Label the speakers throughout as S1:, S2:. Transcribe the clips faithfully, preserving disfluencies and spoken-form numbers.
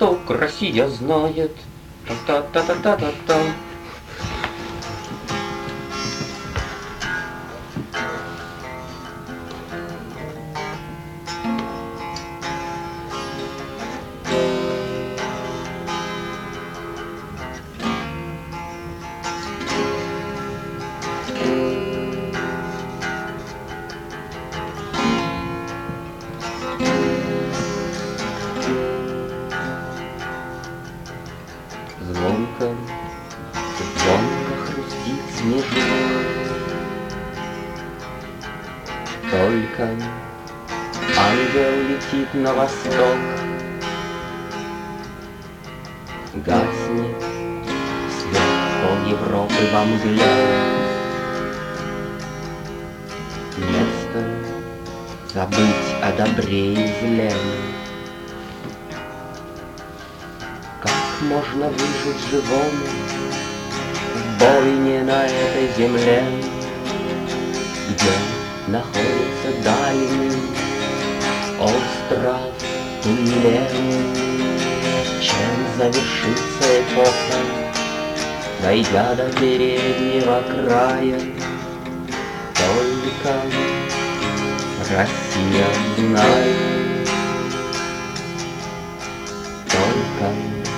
S1: Восток Россия знает. Та-та-та-та-та-та. Звонко, звонко хрустит снежок. Только ангел летит на восток. Гаснет свет пол Европы во мгле. Место забыть о добре и зле. Можно выжить живому в бойне на этой земле, где находится дальний остров Тулен. Чем завершится эпоха, дойдя до переднего края, только Россия знает, только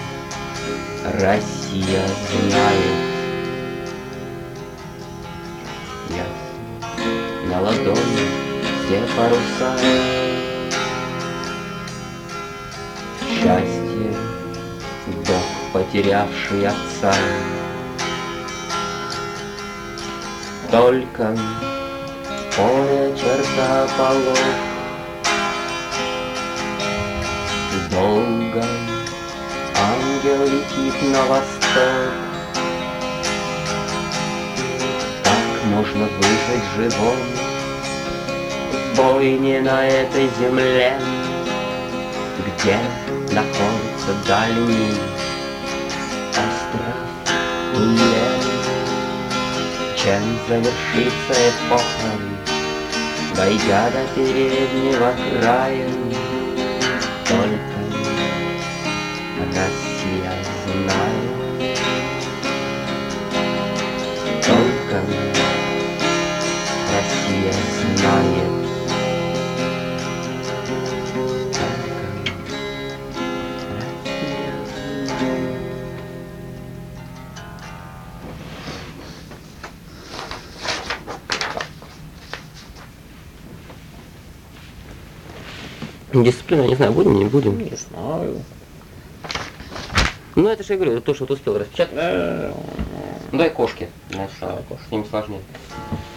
S1: Россия знает. Ясно, на ладони все паруса. Счастье, дочь, потерявший отца. Только полная черта полов. Долго ангел летит на восток. Как можно выжить живым в бойне на этой земле, где находится дальний остров Тулен? Чем завершится эпоха, дойдя до переднего края, только Россия знает, только Россия знает, только Россия знает. Дисциплина, не знаю, будем, не будем?
S2: Не знаю.
S1: Ну, это же я говорю, это то, что ты успел распечатать. Ну, дай кошки, значит, с ним сложнее.